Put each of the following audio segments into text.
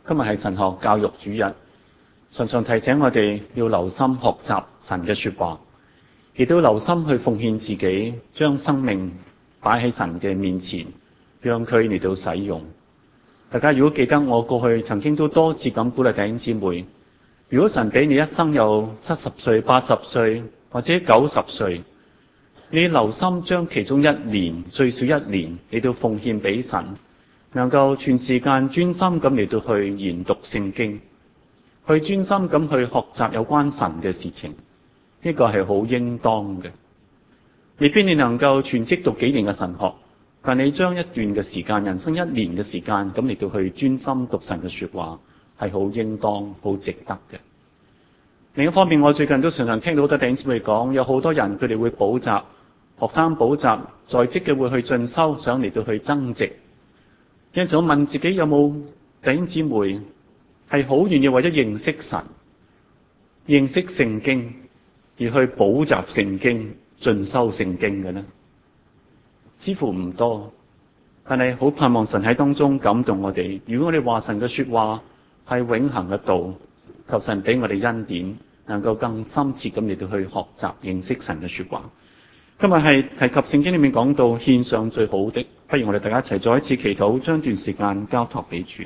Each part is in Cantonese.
今日係神學教育主日，常常提醒我哋要留心學習神嘅說話，亦都留心去奉獻自己，將生命擺喺神嘅面前，讓佢嚟到使用。大家如果記得我過去曾經都多次咁鼓勵弟兄姊妹，如果神俾你一生有70歲、80歲或者90歲，你留心將其中一年，最少一年嚟到奉獻俾神，能夠全時間專心咁嚟到去研讀聖經，去專心咁去學習有關神嘅事情，呢個係好應當嘅。未必你能夠全職讀幾年嘅神學，但你將一段嘅時間，人生一年嘅時間咁嚟到去專心讀神嘅說話，係好應當、好值得嘅。另一方面，我最近都常常聽到好多弟兄姊妹講，有好多人佢哋會補習，學生補習，在職嘅會去進修，想嚟到去增值。有陣時我問自己，有冇弟兄姊妹係好願意為咗認識神、認識聖經而去補習聖經、進修聖經嘅呢？似乎唔多，但係好盼望神喺當中感動我哋。如果我哋話神嘅說話係永恆嘅道，求神俾我哋恩典，能夠更深切咁嚟到去學習認識神嘅說話。今日係提及聖經裏面講到獻上最好的，不如我哋大家一齊再一次祈禱，將段時間交託俾主。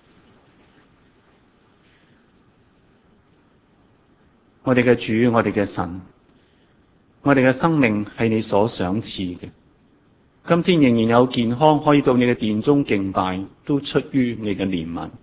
我哋嘅主，我哋嘅神，我哋嘅生命係你所賞賜嘅。今天仍然有健康可以到你嘅殿中敬拜，都出於你嘅憐憫。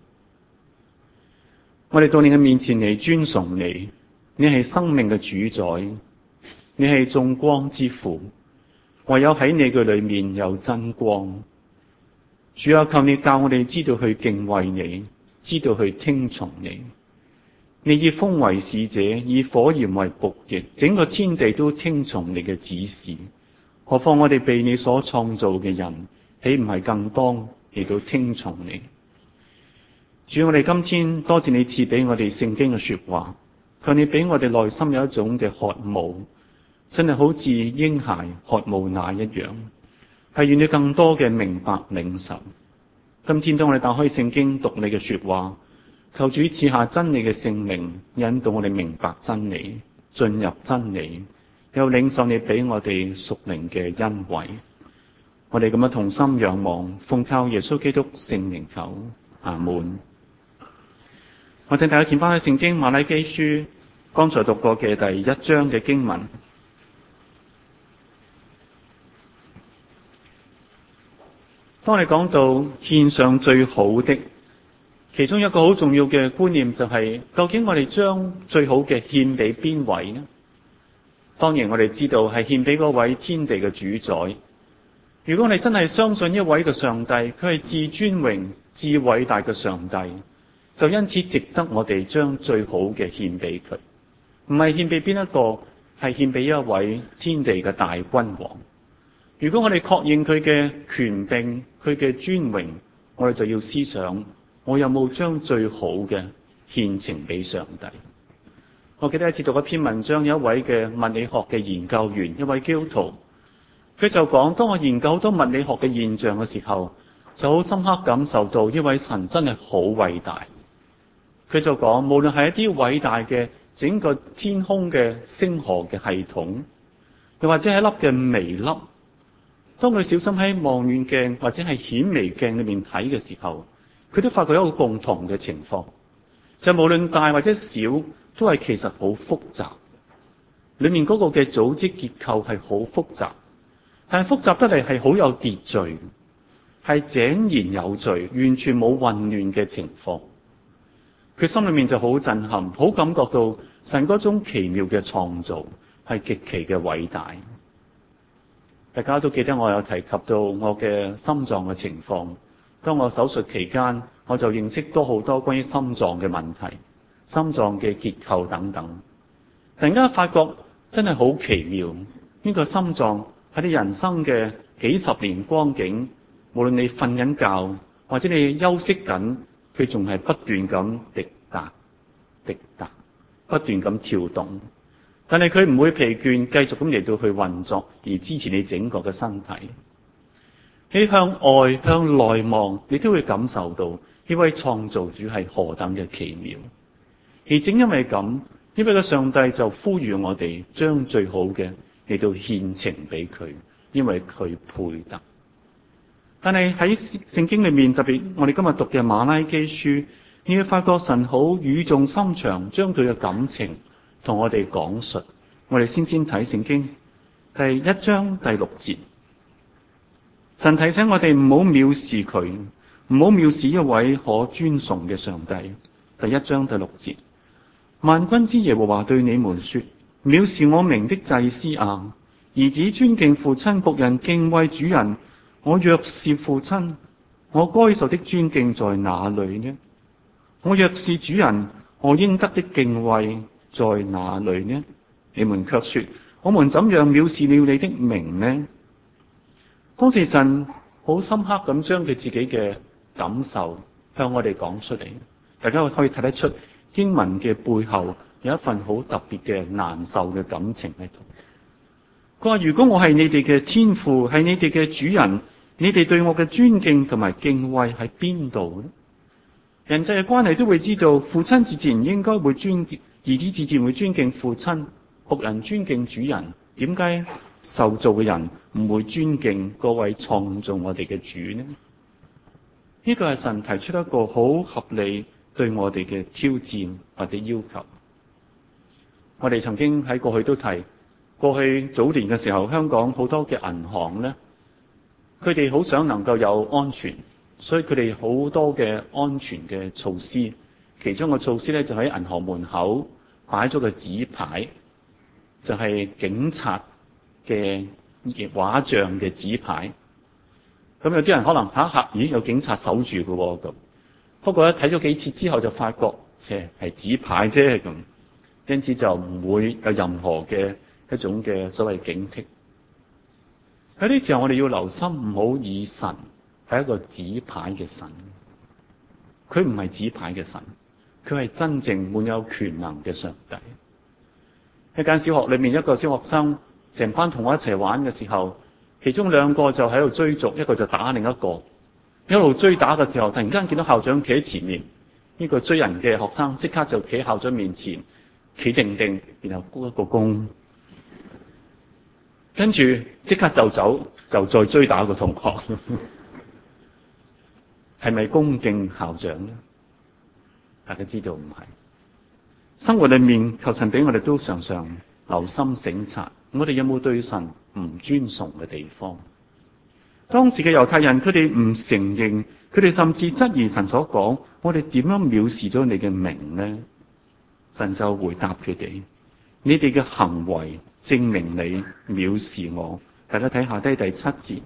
我哋到你嘅面前嚟尊崇你，你係生命嘅主宰，你係眾光之父，唯有喺你嘅裏面有真光。主啊，求你教我哋知道去敬畏你，知道去聽從你。你以風為使者，以火焰為僕役，整個天地都聽從你嘅指示。何況我哋被你所創造嘅人，豈唔係更當嚟到聽從你？主，我哋今天多謝你賜俾我哋聖經嘅說話，求你俾我哋內心有一種嘅渴慕，真係好似嬰孩渴慕奶一樣，係願你更多嘅明白領受。今天當我哋打開聖經讀你嘅說話，求主賜下真理嘅聖靈，引導我哋明白真理，進入真理，又領受你俾我哋屬靈嘅恩惠。我哋咁樣同心仰望，奉靠耶穌基督聖名求，阿門。我請大家見翻喺聖經馬拉基書剛才讀過嘅第1章嘅經文。當我哋講到獻上最好的，其中一個好重要嘅觀念就係，究竟我哋將最好嘅獻俾邊位呢？當然我哋知道係獻俾嗰位天地嘅主宰。如果我哋真係相信一位嘅上帝，佢係至尊榮、至偉大嘅上帝，就因此值得我哋將最好嘅獻俾佢。唔係獻俾邊一個，係獻俾一位天地嘅大君王。如果我哋確認佢嘅權柄、佢嘅尊榮，我哋就要思想，我有冇將最好嘅獻呈俾上帝？我記得一次讀一篇文章，有一位嘅物理學嘅研究員，一位基督徒，佢就講，當我研究好多物理學嘅現象嘅時候，就好深刻感受到呢位神真係好偉大。佢就講，無論係一啲偉大嘅整個天空嘅星河嘅系統，又或者係一粒嘅微粒，當佢小心喺望遠鏡或者係顯微鏡裏面睇嘅時候，佢都發覺一個共同嘅情況，就無論大或者小，都係其實好複雜，裏面嗰個嘅組織結構係好複雜，但係複雜得嚟係好有秩序，係井然有序，完全冇混亂嘅情況。佢心裏面就好震撼，好感覺到神嗰種奇妙嘅創造係極其嘅偉大。大家都記得我有提及到我嘅心臟嘅情況，當我手術期間，我就認識多好多關於心臟嘅問題、心臟嘅結構等等。突然間發覺真係好奇妙，呢個心臟喺你人生嘅幾十年光景，無論你瞓緊覺或者你休息緊，佢仲係不斷咁滴答滴答，不斷咁跳動。但係佢唔會疲倦，繼續咁嚟到去運作，而支持你整個嘅身體。你向外向內望，你都會感受到呢位創造主係何等嘅奇妙。而正因為咁，呢位嘅上帝就呼籲我哋將最好嘅嚟到獻呈俾佢，因為佢配得。但係喺聖經裏面，特別我哋今日讀嘅馬拉基書，你會發覺神好語重心長，將佢嘅感情同我哋講述。我哋先睇聖經第1章第6節，神提醒我哋唔好藐視佢，唔好藐視一位可尊崇嘅上帝。第1章第6節，萬軍之耶和華對你們說：藐視我名的祭司啊，兒子尊敬父親，僕人敬畏主人。我若是父親，我該受的尊敬在哪裏呢？我若是主人，我應得的敬畏在哪裏呢？你們卻說：我們怎樣藐視了你的名呢？當時神好深刻咁將佢自己嘅感受向我哋講出嚟，大家可以睇得出經文嘅背後有一份好特別嘅難受嘅感情喺度。佢話：如果我係你哋嘅天父，係你哋嘅主人，你哋對我嘅尊敬同埋敬畏喺邊度呢？人際嘅關係都會知道，父親自然應該會尊敬，兒子自然會尊敬父親，僕人尊敬主人。點解受造嘅人唔會尊敬嗰位創造我哋嘅主呢？呢個係神提出一個好合理對我哋嘅挑戰或者要求。我哋曾經喺過去都提，過去早年嘅時候，香港好多嘅銀行呢，佢哋好想能夠有安全，所以佢哋好多嘅安全嘅措施。其中個措施咧，就喺銀行門口擺咗個紙牌，就係警察嘅畫像嘅紙牌。咁有啲人可能嚇一嚇，咦，有警察守住嘅喎咁。不過咧，睇咗幾次之後就發覺，係紙牌啫咁，因此就唔會有任何嘅一種嘅所謂警惕。喺呢時候，我哋要留心，唔好以神係一個紙牌嘅神。佢唔係紙牌嘅神，佢係真正滿有權能嘅上帝。一間小學裏面，一個小學生成班同學一齊玩嘅時候，其中兩個就喺度追逐，一個就打另一個。一路追打嘅時候，突然間見到校長企喺前面，呢個追人嘅學生即刻就企喺校長面前，企定定，然後鞠一個躬，跟住即刻就走，就再追打個同學。係咪恭敬校長呢？大家知道唔係。生活裏面，求神俾我哋都常常留心省察，我哋有冇對神唔尊崇嘅地方？當時嘅猶太人，佢哋唔承認，佢哋甚至質疑神所講，我哋點樣藐視咗你嘅名呢？神就回答佢哋：你哋嘅行為證明你藐視我。大家睇下低第7節，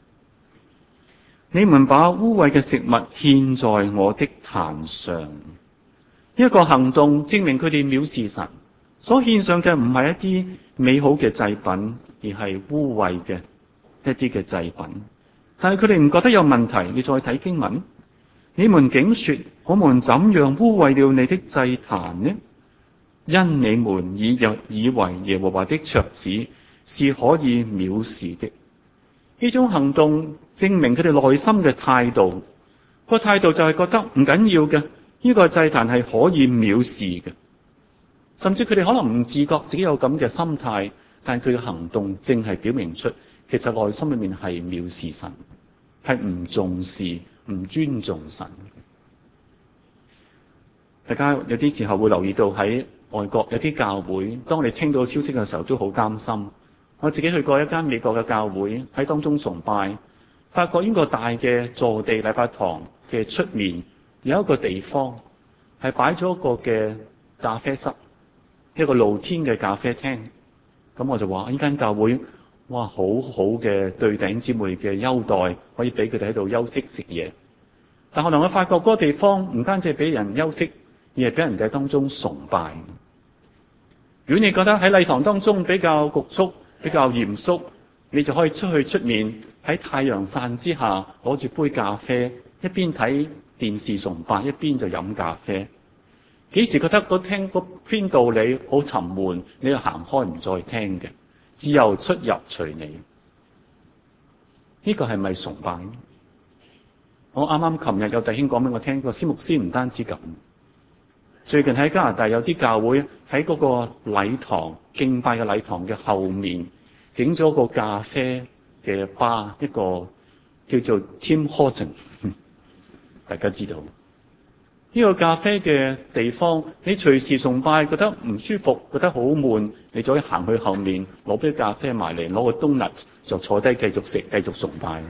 你們把污穢嘅食物獻在我的壇上。一個行動證明佢哋藐視神，所獻上嘅唔係一啲美好嘅祭品，而係污穢嘅一啲嘅祭品。但係佢哋唔覺得有問題。你再睇經文，你們竟說，我們怎樣污穢了你的祭壇呢？因你們以為耶和華的桌子是可以藐視的。呢種行動證明佢哋內心嘅態度，個態度就係覺得唔緊要嘅，呢個祭壇係可以藐視嘅。甚至佢哋可能唔自覺自己有咁嘅心態，但係佢嘅行動正係表明出，其實內心裏面係藐視神，係唔重視、唔尊重神。大家有啲時候會留意到喺外國有啲教會，當你聽到消息嘅時候都好擔心。我自己去過一間美國嘅教會，喺當中崇拜，發覺呢個大嘅座地禮拜堂嘅出面有一個地方係擺咗一個嘅咖啡室，一個露天嘅咖啡廳。咁我就話呢間教會，哇，好好嘅對弟兄姊妹嘅優待，可以俾佢哋喺度休息食嘢。但後來我發覺嗰個地方唔單止係俾人休息，而係俾人哋當中崇拜。如果你覺得喺禮堂當中比較局促、比較嚴肅，你就可以出去出面喺太陽傘之下攞住杯咖啡，一邊睇電視崇拜，一邊就飲咖啡。幾時覺得嗰篇道理好沉悶，你就行開唔再聽嘅，自由出入隨你。呢個係咪崇拜？ 我啱啱琴日有弟兄講俾我聽，個司牧師唔單止咁，最近喺加拿大有啲教會喺嗰個禮堂敬拜嘅禮堂嘅後面整咗個咖啡嘅吧，一個叫做 Tim Horton， 大家知道呢個咖啡嘅地方，你隨時崇拜覺得唔舒服，覺得好悶，你就可以行去後面攞杯咖啡埋嚟，攞個 donut 就坐低繼續食，繼續崇拜。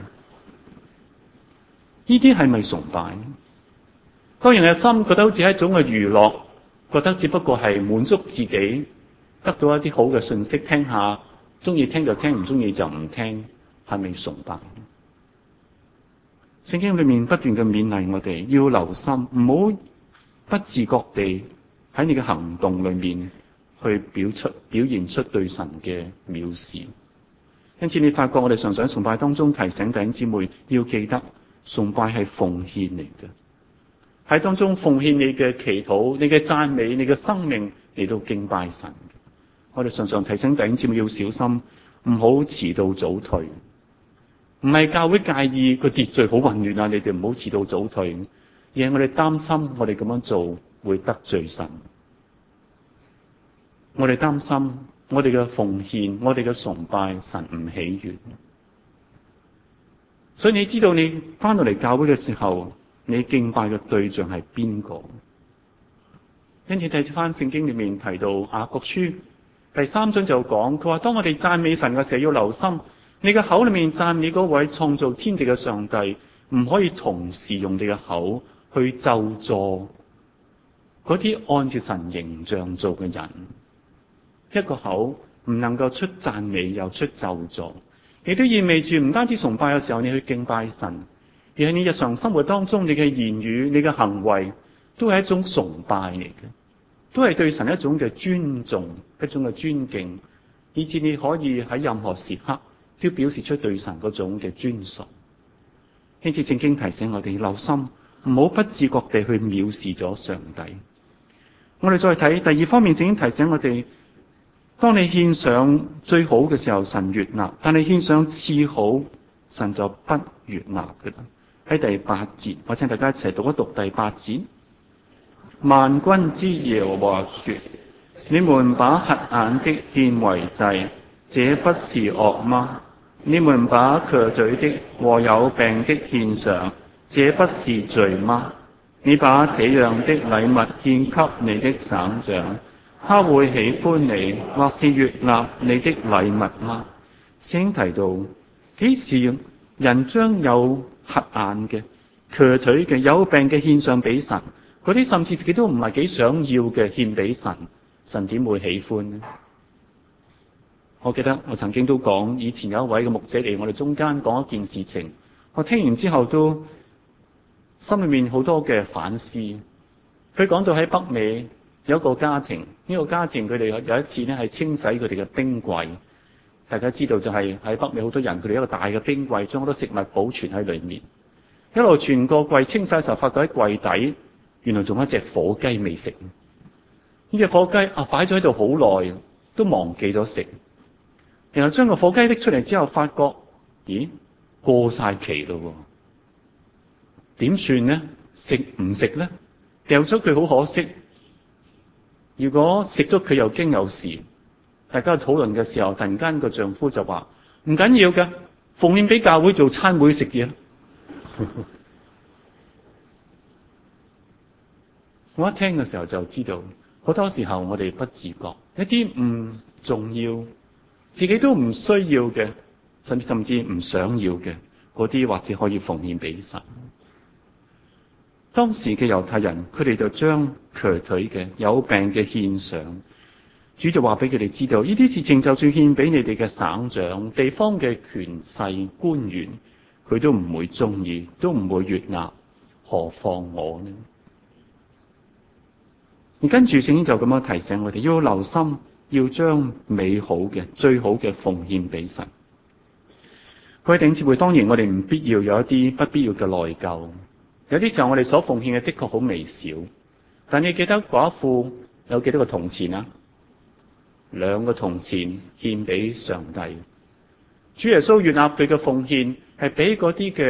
呢啲係咪崇拜？當人嘅心覺得好似係一種嘅娛樂，覺得只不過係滿足自己，得到一啲好嘅信息聽下，中意聽就聽，唔中意就唔聽，係咪崇拜？聖經裏面不斷嘅勉勵我哋要留心，唔好不自覺地喺你嘅行動裏面去表現出對神嘅藐視。因此你發覺我哋常常喺崇拜當中提醒弟兄姊妹要記得，崇拜係奉獻嚟嘅，喺當中奉獻你嘅祈禱、你嘅讚美、你嘅生命嚟到敬拜神。我哋常常提醒弟兄姊妹要小心，唔好遲到早退。唔係教會介意個秩序好混亂啊，你哋唔好遲到早退，而係我哋擔心我哋咁樣做會得罪神。我哋擔心我哋嘅奉獻、我哋嘅崇拜神唔喜悅。所以你知道你翻到嚟教會嘅時候，你敬拜嘅對象係邊個？因此睇翻聖經裏面提到雅各書第3章就講，佢話當我哋讚美神嘅時候要留心，你嘅口裏面讚美嗰位創造天地嘅上帝，唔可以同時用你嘅口去咒詛嗰啲按照神形象做嘅人。一個口唔能夠出讚美又出咒詛，亦都意味住唔單止崇拜嘅時候你去敬拜神，而係你日常生活當中你嘅言語、你嘅行為都係一種崇拜嚟嘅，都係對神一種嘅尊重、一種嘅尊敬，以至你可以喺任何時刻都表示出對神嗰種嘅尊崇。因此聖經提醒我哋留心，唔好不自覺地去藐視咗上帝。我哋再睇第二方面，聖經提醒我哋，當你獻上最好嘅時候，神悅納；但你獻上次好，神就不悅納嘅啦。喺第8節，我請大家一齊讀一讀第8節。萬軍之耶和華說：你們把瞎眼的獻為祭，這不是惡嗎？你們把瘸腿的和有病的獻上，這不是罪嗎？你把這樣的禮物獻給你的省長，他會喜歡你，或是悅納你的禮物嗎？聖經提到，幾時人將有瞎眼嘅、瘸腿嘅、有病嘅獻上俾神，嗰啲甚至自己都唔係幾想要嘅獻俾神，神點會喜歡呢？我記得我曾經都講，以前有一位嘅牧者嚟我哋中間講一件事情，我聽完之後都心裏面好多嘅反思。佢講到喺北美有一個家庭，呢個家庭佢哋有一次呢係清洗佢哋嘅冰櫃。大家知道就係喺北美好多人佢哋一個大嘅冰櫃，將好多食物保存喺裏面。一路全個櫃清洗嘅時候，發覺喺櫃底原來仲有一隻火雞未食。呢隻火雞擺咗喺度好耐，都忘記咗食。然後將個火雞拎出嚟之後，發覺咦，過晒期咯，點算呢？食唔食呢？掉咗佢好可惜。如果食咗佢又驚有事，大家討論嘅時候，突然間個丈夫就話唔緊要嘅，奉獻俾教會做餐會食嘢。我一聽嘅時候就知道，好多時候我哋不自覺一啲唔重要，自己都唔需要嘅，甚至唔想要嘅嗰啲，或者可以奉獻俾神。當時嘅猶太人，佢哋就將瘸腿嘅、有病嘅獻上。主就話俾佢哋知道，呢啲事情就算獻俾你哋嘅省長、地方嘅權勢官員，佢都唔會中意，都唔會悅納，何況我呢？而跟住聖經就咁樣提醒我哋，要留心，要將美好嘅、最好嘅奉獻俾神。各位弟兄姊妹，當然我哋唔必要有一啲不必要嘅內疚。有啲時候我哋所奉獻嘅的確好微小，但你記得寡婦有幾多個銅錢啊？2個銅錢獻俾上帝。主耶穌悅納佢嘅奉獻係比嗰啲嘅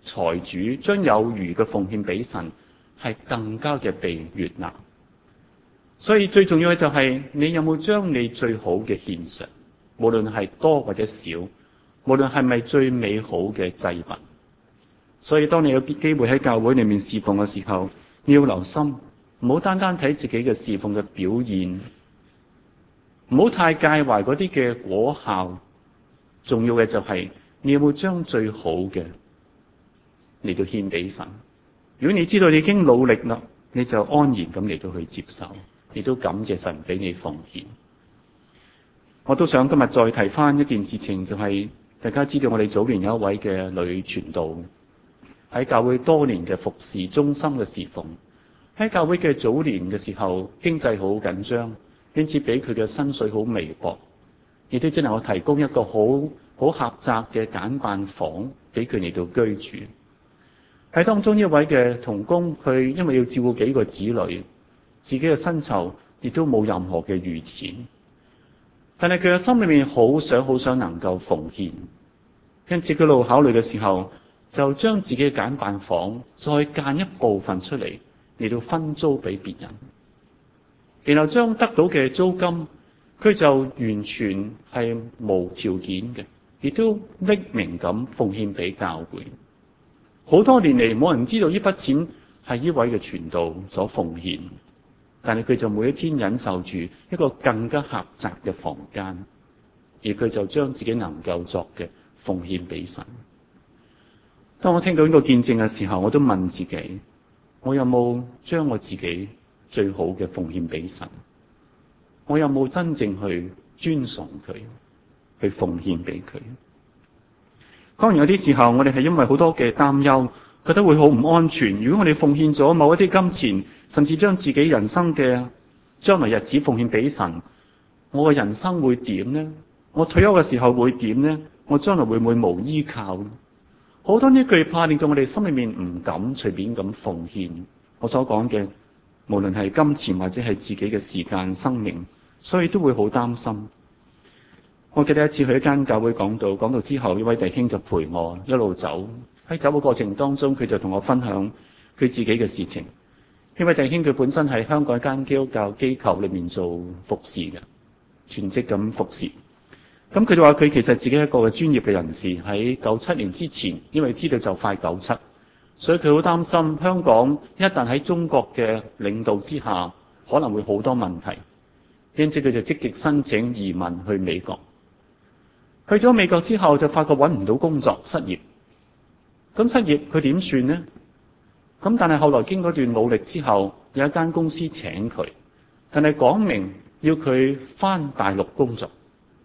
財主將有餘嘅奉獻俾神，係更加嘅被悅納。所以最重要嘅就係你有冇將你最好嘅獻上，無論係多或者少，無論係咪最美好嘅祭物。所以當你有機會喺教會裏面侍奉嘅時候，你要留心，唔好單單睇自己嘅侍奉嘅表現，唔好太介懷嗰啲嘅果效。重要嘅就係你有冇將最好嘅嚟到獻俾神。如果你知道你已經努力啦，你就安然咁嚟到去接受，亦都感謝神俾你奉獻。我都想今日再提翻一件事情，就係大家知道我哋早年有一位嘅女傳道喺教會多年嘅服侍，忠心嘅侍奉。喺教會嘅早年嘅時候，經濟好緊張，因此俾佢嘅薪水好微薄，亦都只能夠提供一個好狹窄嘅簡辦房俾佢嚟到居住。喺當中一位嘅同工，佢因為要照顧幾個子女，自己嘅薪酬亦都冇任何嘅餘錢，但係佢嘅心裏面好想能夠奉獻，因此佢路考慮嘅時候，就將自己嘅簡辦房再間一部分出嚟到分租俾別人，然後將得到嘅租金，佢就完全係無條件嘅，亦都匿名咁奉獻俾教會。好多年嚟冇人知道呢筆錢係呢位嘅傳道所奉獻，但係佢就每一天忍受住一個更加狹窄嘅房間，而佢就將自己能夠作嘅奉獻俾神。當我聽到呢個見證嘅時候，我都問自己，我有冇將我自己最好嘅奉獻俾神？我有冇真正去尊崇佢，去奉獻俾佢？當然有啲時候，我哋係因為好多嘅擔憂，覺得會好唔安全。如果我哋奉獻咗某一啲金錢，甚至將自己人生嘅將來日子奉獻俾神，我嘅人生會點呢？我退休嘅時候會點呢？我將來會唔會無依靠呢？好多呢懼怕令到我哋心裏面唔敢隨便咁奉獻我所講嘅，無論係金錢或者係自己嘅時間、生命，所以都會好擔心。我記得一次去一間教會講道之後，一位弟兄就陪我一路走。喺走嘅過程當中，佢就同我分享佢自己嘅事情。呢位弟兄佢本身喺香港一間基督教機構裏面做服侍嘅，全職咁服侍。咁佢就話佢其實自己一個嘅專業嘅人士，喺97年之前，因為知道就快97，所以佢好擔心香港一旦喺中國嘅領導之下，可能會好多問題。因此佢就積極申請移民去美國。去咗美國之後，就發覺揾唔到工作，失業。咁失業佢點算呢？咁但係後來經過一段努力之後，有一間公司請佢，但係講明要佢返大陸工作。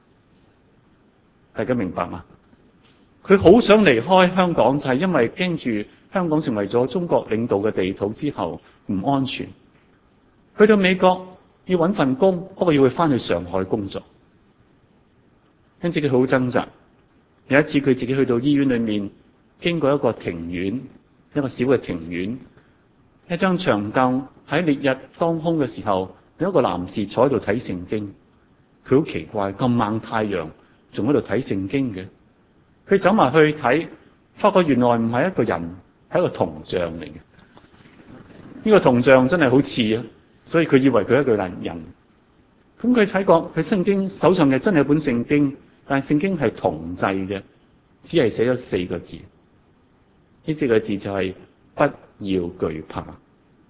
大家明白嗎？佢好想離開香港，就係因為驚住香港成為咗中國領導嘅地土之後唔安全。去到美國要揾份工，不過要佢返去上海工作。因此佢好掙扎。有一次佢自己去到醫院裏面，經過一個庭院，一個小嘅庭院，一張長凳，喺烈日當空嘅時候，有一個男士坐喺度睇聖經。佢好奇怪，咁猛太陽仲喺度睇聖經嘅。佢走埋去睇，發覺原來唔係一個人，係一個銅像嚟嘅。呢個銅像真係好似啊，所以佢以為佢係一個人。咁佢睇過佢聖經手上嘅真係一本聖經，但係聖經係銅製嘅，只係寫咗4個字。呢4個字就係不要懼怕。呢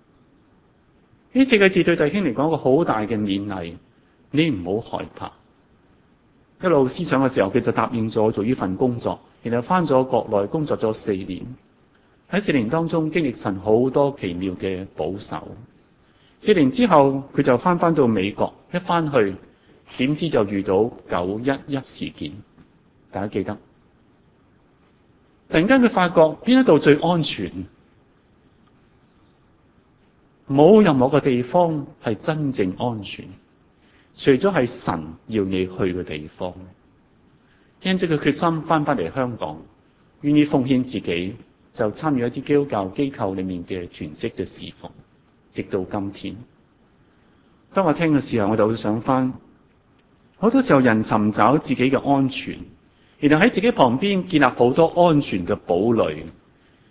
4個字對弟兄嚟講一個好大嘅勉勵，你唔好害怕。一路思想嘅時候，佢就答應咗做呢份工作，然後翻咗國內工作咗4年。喺4年當中經歷神好多奇妙嘅保守。4年之後佢就翻到美國，一翻去點知就遇到911事件。大家記得？突然間佢發覺邊一度最安全？冇任何個地方係真正安全，除咗係神要你去嘅地方。因此佢決心翻嚟香港，願意奉獻自己，就參與一啲基督教機構裏面嘅全職嘅侍奉，直到今天。當我聽嘅時候，我就會想翻，好多時候人尋找自己嘅安全，然後喺自己旁邊建立好多安全嘅堡壘，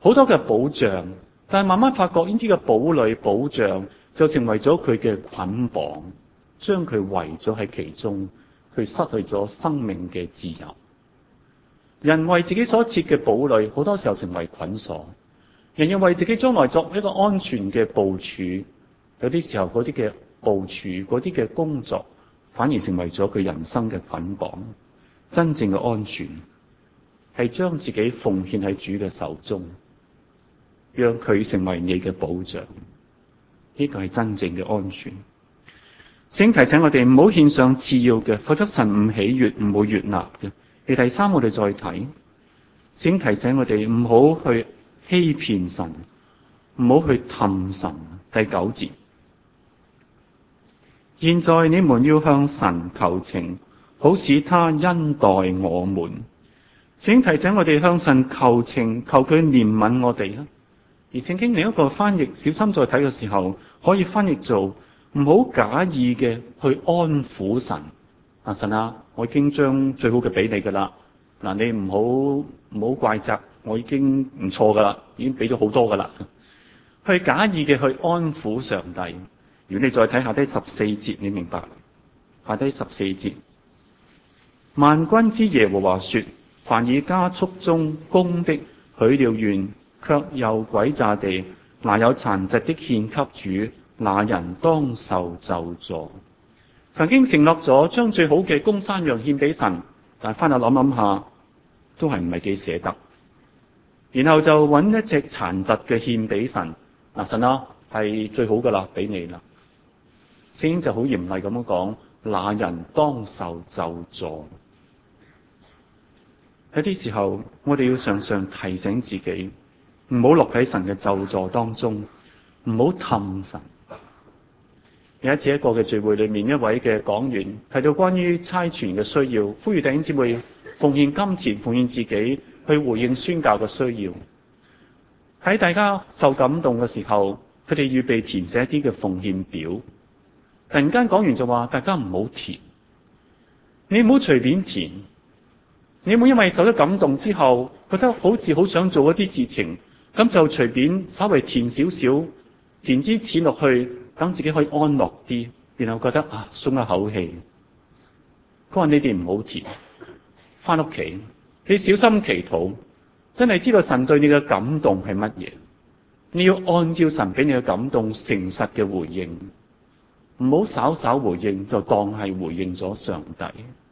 好多嘅保障，但係慢慢發覺呢啲嘅堡壘保障就成為咗佢嘅捆綁，將佢圍咗喺其中，佢失去咗生命嘅自由。人為自己所設嘅堡壘，好多時候成為捆鎖。人要為自己將來作一個安全嘅部署，有啲時候嗰啲嘅部署、嗰啲嘅工作，反而成為咗佢人生嘅捆綁。真正嘅安全係將自己奉獻喺主嘅手中，讓佢成為你嘅保障。呢個係真正嘅安全。聖經提醒我哋唔好獻上次要嘅，否則神唔喜悅，唔會悅納嘅。而第三，我哋再睇，聖經提醒我哋唔好去欺騙神，唔好去氹神。第9節，現在你們要向神求情，好使他恩待我們。聖經提醒我哋向神求情，求佢憐憫我哋啦。而聖經另一個翻譯，小心再睇嘅時候，可以翻譯做唔好假意嘅去安撫神。神啊，我已經將最好嘅俾你噶啦，嗱，你唔好怪責，我已經唔錯噶啦，已經俾咗好多噶啦。去假意嘅去安撫上帝。如果你再睇下低14節，你明白？下低14節，萬軍之耶和華說：凡以家畜中公的許了願，卻又詭詐地拿有殘疾的獻給主，那人當受咒詛。曾經承諾咗將最好嘅公山羊獻俾神，但係翻嚟諗下，都係唔係幾捨得。然後就揾一隻殘疾嘅獻俾神。神啊，係最好噶啦，俾你啦。聖經就好嚴厲咁樣講，那人當受咒詛。喺啲時候，我哋要常常提醒自己，唔好落喺神嘅咒詛當中，唔好氹神。有一次一個嘅聚會裏面，一位嘅講員提到關於差傳嘅需要，呼籲弟兄姊妹奉獻金錢、奉獻自己去回應宣教嘅需要。喺大家受感動嘅時候，佢哋預備填寫一啲嘅奉獻表。突然間講完就話：大家唔好填，你唔好隨便填，你唔好因為受咗感動之後，覺得好似好想做一啲事情，咁就隨便稍微填少少，填啲錢落去，等自己可以安樂啲，然後覺得鬆一口氣。佢話：你哋唔好填，翻屋企你小心祈禱，真係知道神對你嘅感動係乜嘢，你要按照神俾你嘅感動誠實嘅回應，唔好稍稍回應就當係回應咗上帝。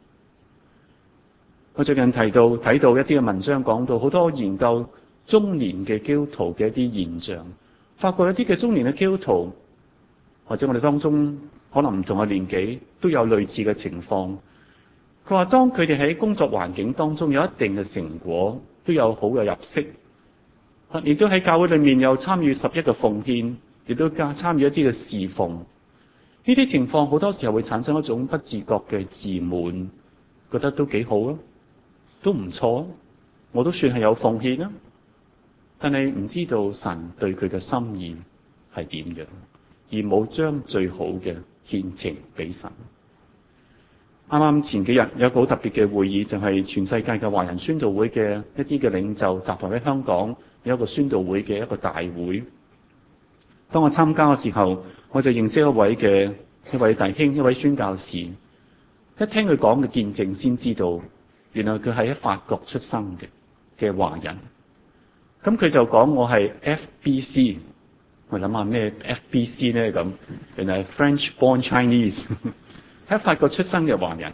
我最近睇到一啲嘅文章，講到好多研究中年嘅基督徒嘅一啲現象，發覺一啲嘅中年嘅基督徒，或者我哋當中可能唔同嘅年紀都有類似嘅情況。佢話當佢哋喺工作環境當中有一定嘅成果，都有好嘅入息，亦都喺教會裏面有參與11嘅奉獻，亦都參與一啲嘅侍奉。呢啲情況好多時候會產生一種不自覺嘅自滿，覺得都幾好啊，都唔錯，我都算係有奉獻啊。但係唔知道神對佢嘅心意係點樣，而冇將最好嘅獻呈俾神。啱啱前幾日有一個好特別嘅會議，就係全世界嘅華人宣道會嘅一啲嘅領袖集合喺香港，有一個宣道會嘅一個大會。當我參加嘅時候，我就認識一位弟兄，一位宣教士。一聽佢講嘅見證，先知道原來佢係喺法國出生嘅華人。咁佢就講我係 FBC， 我諗下咩 FBC 呢？咁原來係 French Born Chinese。喺法國出生嘅華人，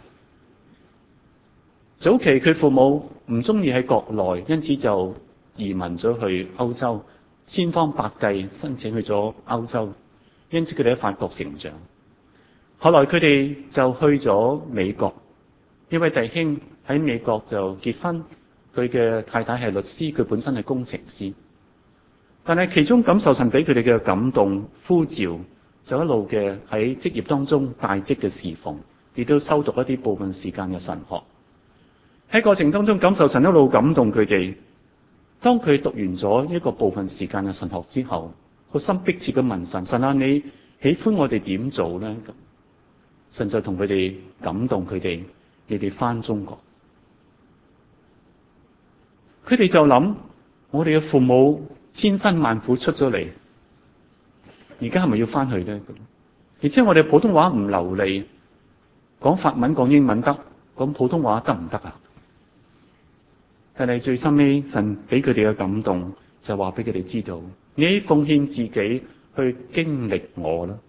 早期佢父母唔中意喺國內，因此就移民咗去歐洲，千方百計申請去咗歐洲，因此佢哋喺法國成長。後來佢哋就去咗美國，呢位弟兄喺美國就結婚，佢嘅太太係律師，佢本身係工程師，但係其中感受神俾佢哋嘅感動呼召，就一路嘅喺職業當中大職嘅侍奉，亦都修讀一啲部分時間嘅神學。喺過程當中感受神一路感動佢哋。當佢讀完咗一個部分時間嘅神學之後，個心迫切咁問神：神啊，你喜歡我哋點做呢？神就同佢哋感動佢哋，你哋返中國。佢哋就諗， 我哋嘅父母千辛萬苦出咗嚟，而家係咪要翻去咧？而且我哋普通話唔流利，講法文講英文得，講普通話得唔得啊？但係最深尾神俾佢哋嘅感動，就話俾佢哋知道，你奉獻自己去經歷我啦。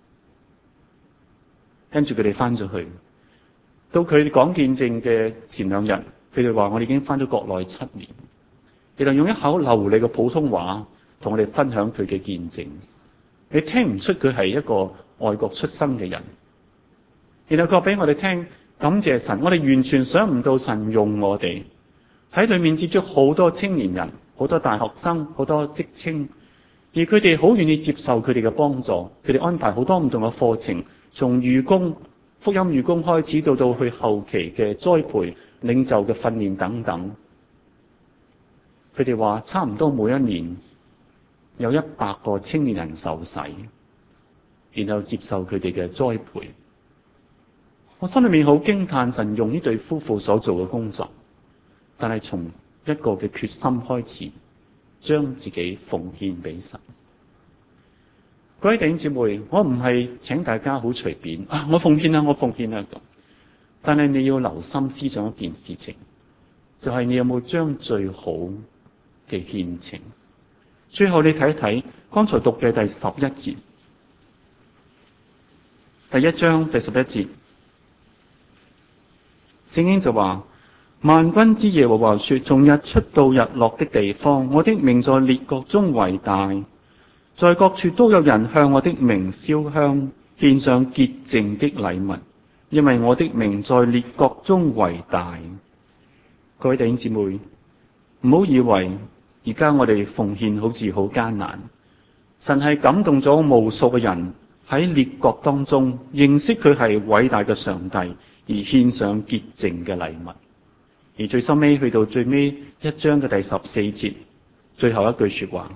跟住佢哋翻咗去，到佢哋講見證嘅前2日，佢哋話我哋已經翻咗國內7年，然後用一口流利嘅普通話同我哋分享佢嘅見證。你聽唔出佢係一個外國出生嘅人。然後佢話俾我哋聽，感謝神，我哋完全想唔到神用我哋喺裏面接觸好多青年人，好多大學生，好多職青，而佢哋好願意接受佢哋嘅幫助。佢哋安排好多唔同嘅課程，從預工、福音預工開始，到去後期嘅栽培、領袖嘅訓練等等。佢哋話差唔多每一年有100個青年人受洗，然後接受佢哋嘅栽培。我心裏面好驚嘆神用呢對夫婦所做嘅工作，但係從一個嘅決心開始，將自己奉獻俾神。各位弟兄姊妹，我唔係請大家好隨便我奉獻啦，我奉獻啦咁。但係你要留心思想一件事情，就係你有冇將最好嘅獻呈。最後你睇一睇剛才讀嘅第11節，第1章第11節，聖經就話：萬軍之耶和華說，從日出到日落的地方，我的名在列國中為大，在各處都有人向我的名燒香，獻上潔淨的禮物，因為我的名在列國中為大。各位弟兄姊妹，唔好以為而家我哋奉獻好似好艱難，神係感動咗無數嘅人喺列國當中認識佢係偉大嘅上帝，而獻上潔淨嘅禮物。而最收尾去到最尾1章嘅第14節，最後一句說話，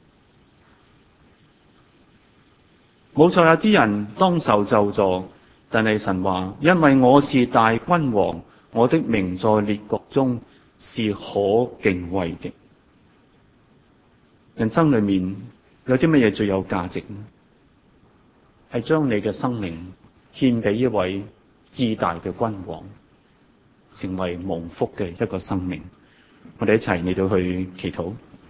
冇錯，有啲人當受咒詛，但係神話，因為我是大君王，我的名在列國中是可敬畏的。人生裏面有啲乜嘢最有價值呢？係將你嘅生命獻俾一位至大嘅君王，成為蒙福嘅一個生命。我哋一齊嚟到去祈禱。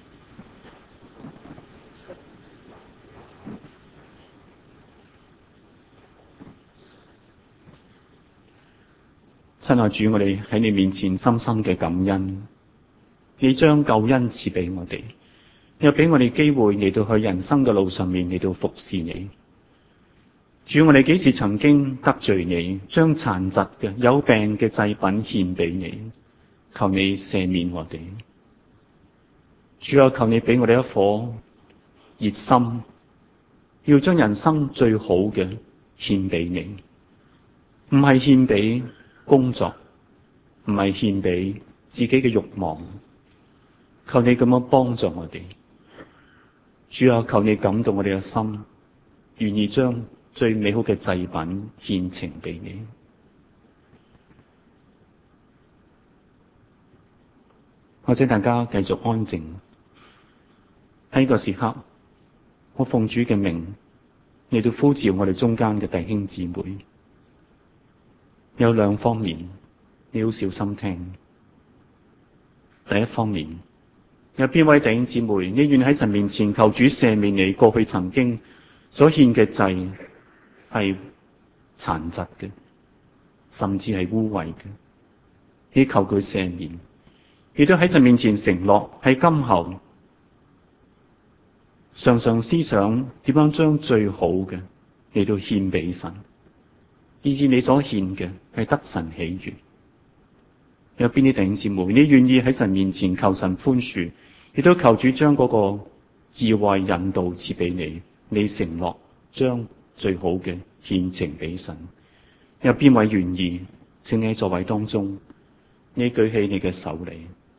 親愛主，我哋喺你面前深深嘅感恩，你將救恩賜俾我哋，又俾我哋機會嚟到去人生嘅路上面嚟到服侍你。主，我哋幾時曾經得罪你，將殘疾嘅、有病嘅祭品獻俾你？求你赦免我哋。主啊，求你俾我哋一顆熱心，要將人生最好嘅獻俾你，唔係獻俾工作，唔係獻俾自己嘅慾望。求你咁樣幫助我哋。主啊，求你感動我哋嘅心，願意將最美好嘅祭品獻呈俾你。或者大家繼續安靜喺呢個時刻，我奉主嘅名嚟到呼召我哋中間嘅弟兄姊妹。有2方面，你要小心聽。第一方面，有邊位弟兄姊妹，你願喺神面前求主赦免你過去曾經所獻嘅祭係殘疾嘅，甚至係污穢嘅，你求佢赦免，亦都喺神面前承諾喺今後常常思想點樣將最好嘅嚟到獻俾神，以致你所獻嘅係得神喜悅。有邊啲弟兄姊妹，你願意喺神面前求神寬恕，亦都求主將嗰個智慧引導賜俾你，你承諾將最好嘅獻呈俾神。有邊位願意？請你喺座位當中，你舉起你嘅手嚟。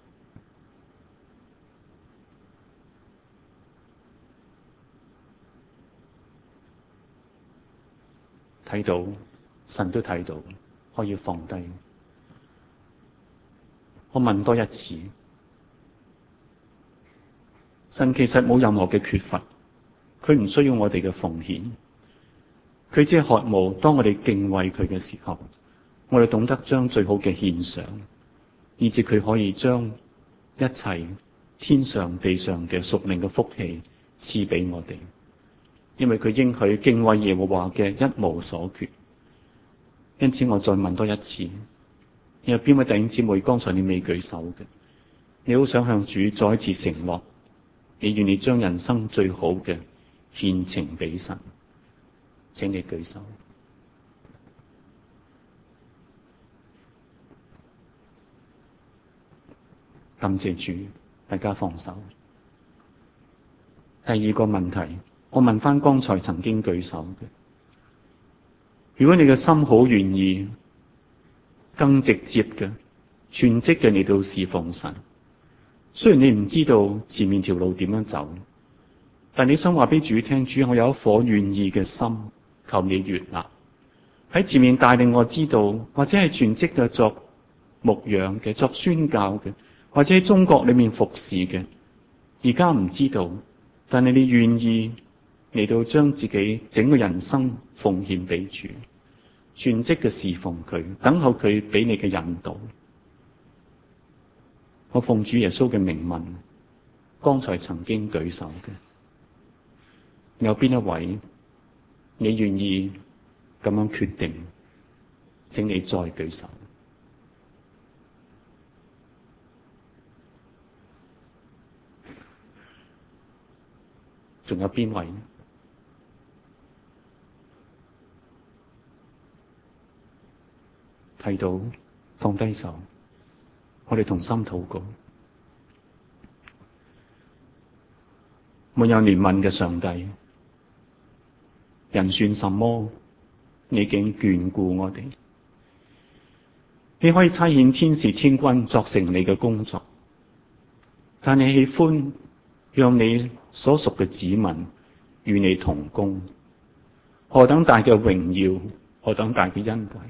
睇到，神都睇到，可以放低。我問多一次， 神其實冇任何嘅缺乏，佢唔需要我哋嘅奉獻，佢只係渴慕當我哋敬畏佢嘅時候，我哋懂得將最好嘅獻上，以致佢可以將一切天上地上嘅屬靈嘅福氣賜俾我哋。因為佢應許敬畏耶和華嘅一無所缺。因此我再問多一次，有邊位弟兄姊妹剛才你未舉手嘅，你好想向主再一次承諾，你願意將人生最好嘅獻呈俾神？請你舉手。感謝主，大家放手。第二個問題，我問翻剛才曾經舉手嘅，如果你嘅心好願意更直接嘅全職嘅嚟到侍奉神，雖然你唔知道前面條路點樣走，但你想話俾主聽，主，我有一顆願意嘅心，求你悅納喺前面帶領我知道，或者係全職嘅作牧養嘅、作宣教嘅，或者喺中國裏面服侍嘅，而家唔知道，但係你願意嚟到將自己整個人生奉獻俾主，全職嘅侍奉佢，等候佢俾你嘅引導。我奉主耶穌嘅名問，剛才曾經舉手嘅，有邊一位你願意咁樣決定？請你再舉手。仲有邊位呢？睇到放低手，我哋同心禱告。沒有憐憫嘅上帝，人算什麼？你竟眷顧我哋。你可以差遣天使天軍作成你嘅工作，但你喜歡讓你所屬嘅子民與你同工。何等大嘅榮耀，何等大嘅恩惠！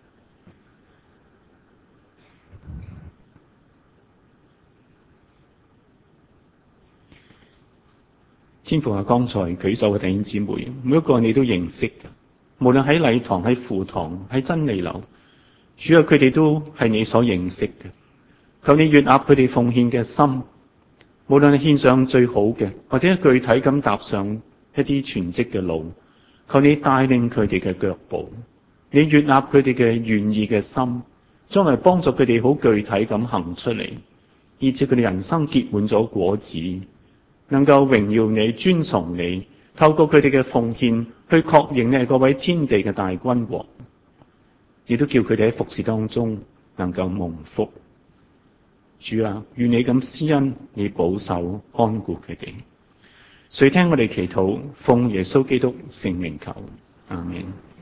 天父啊，剛才舉手嘅弟兄姊妹，每一個你都認識嘅，無論喺禮堂、喺輔堂、喺真理樓，主啊，佢哋都係你所認識嘅。求你悅納佢哋奉獻嘅心，無論係獻上最好嘅，或者具體咁踏上一啲全職嘅路，求你帶領佢哋嘅腳步，你悅納佢哋嘅願意嘅心，將來幫助佢哋好具體咁行出嚟，以致佢哋人生結滿咗果子，能夠榮耀你、尊崇你，透過佢哋嘅奉獻去確認你係嗰位天地嘅大君王，亦都叫佢哋喺服侍當中能夠蒙福。主啊，願你咁施恩，你保守看顧佢哋。垂聽我哋祈禱，奉耶穌基督聖名求，阿們。